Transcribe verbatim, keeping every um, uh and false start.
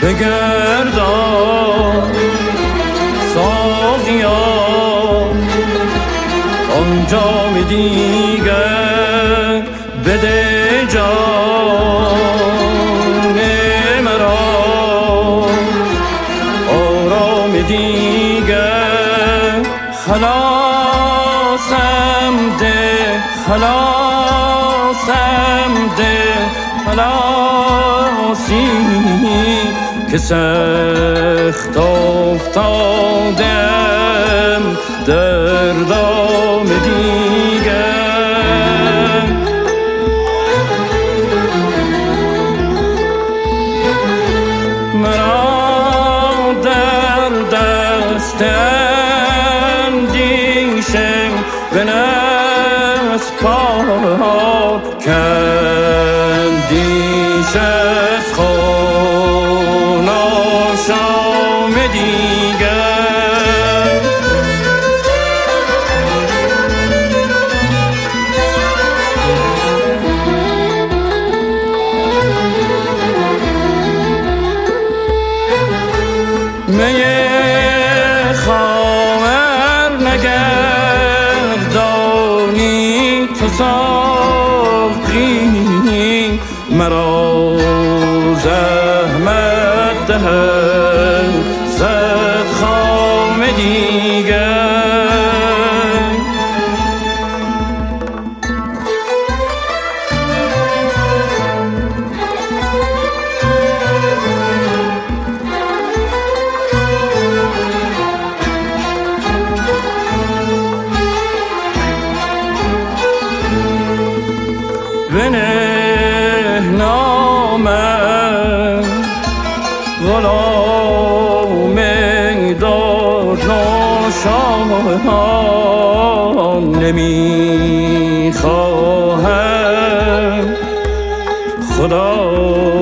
بگردان ساقیا آن جام دیگر بده جان مرا آرام دیگر خلاصم ده خلاصم ده خلاصی که سخت افتادم در دام دیگر مرا در دست اندیشم به نسپار کندیش از خون آشام دیگر می خمر نگردانی تو ساقی مرا زحمت دهد صد خام دیگر بنه نامم غلام دار ناشام نمی خواهم خدا